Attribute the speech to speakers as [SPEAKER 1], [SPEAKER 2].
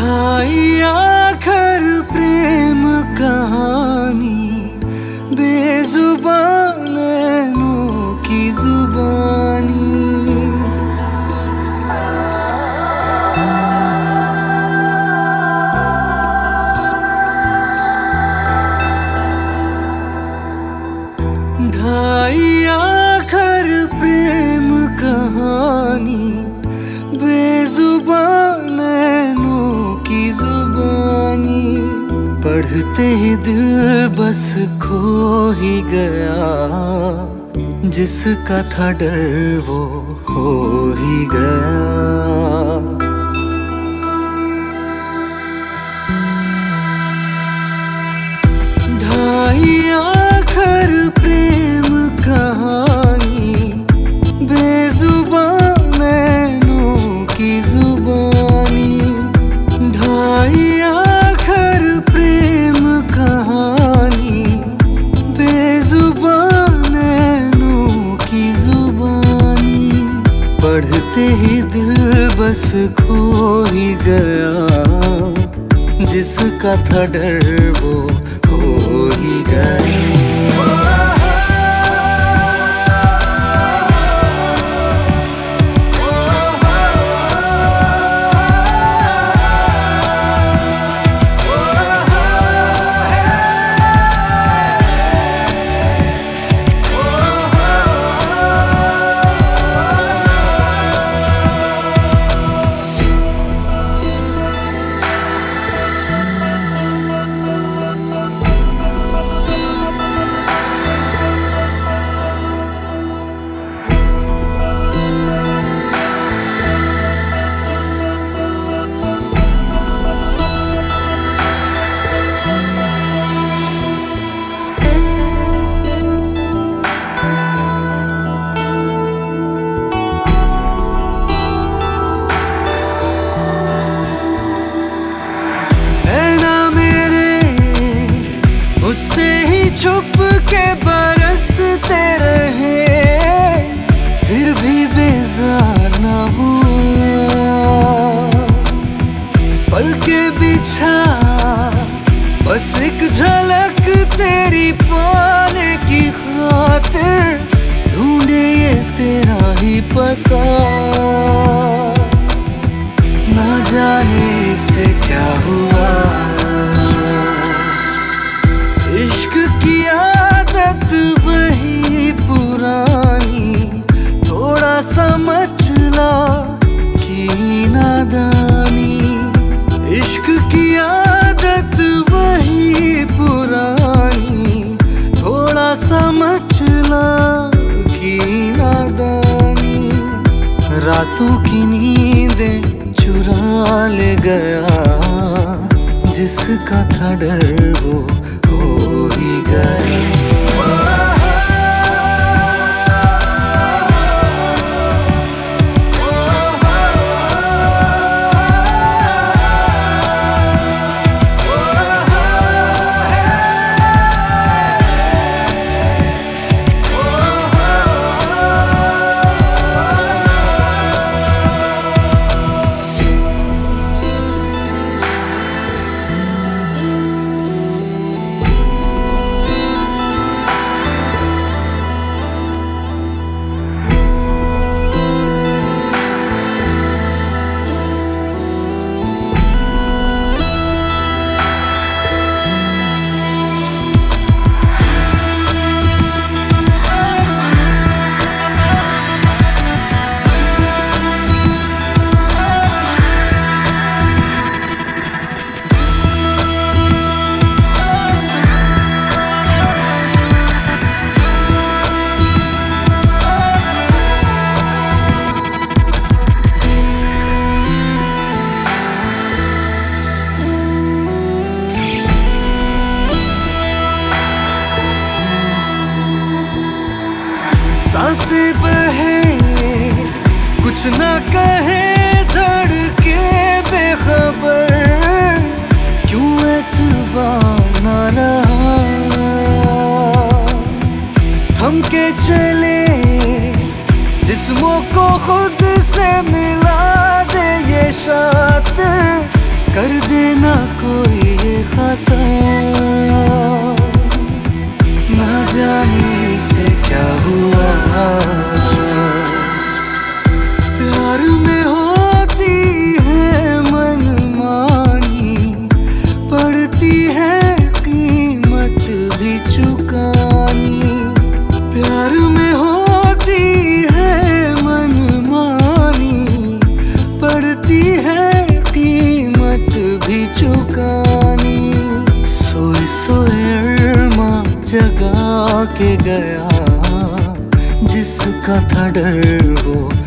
[SPEAKER 1] ढाई आखर प्रेम कहानी, बेजुबान नैनों की जुबानी। ढाई आखर प्रेम कहानी, बेजुबान नैनों की जुबानी। पढ़ते ही दिल बस खो ही गया, जिसका था डर वो हो ही गया। ढाई आखर प्रेम कहानी, बेजुबान नैनों की जुबानी। ढाई आखर प्रेम कहानी, बेजुबान नैनों की जुबानी। पढ़ते ही दिल बस खो ही गया, जिसका था डर वो हो ही गया। मुझसे ही छुप के बरसते रहे, फिर भी बेजार न हुआ। पलके बिछा बस एक झलक तेरी पाने की खातिर, ढूंढे ये तेरा ही पता। ना जाने इसे क्या हुआ, इश्क की आदत वही पुरानी। थोड़ा समझ ला कि नादानी, इश्क की आदत वही पुरानी। थोड़ा समझ ला कि नादानी। रातों की नींदें चुरा ले गया, जिसका था डर वो हो ही गया। सांसें बहे कुछ न कहे, धड़के बेखबर। क्यों एतबार न रहा, थम के चले जिस्मों को खुद से मिला दे ये शातिर। कर खता, ना जाने से क्या हुआ। प्यार में होती है मनमानी, पड़ती है कीमत भी चुकानी। प्यार में होती है मनमानी, पड़ती है कीमत भी चुकानी। सोए सोए अरमा जगा के गया, जिसका था डर वो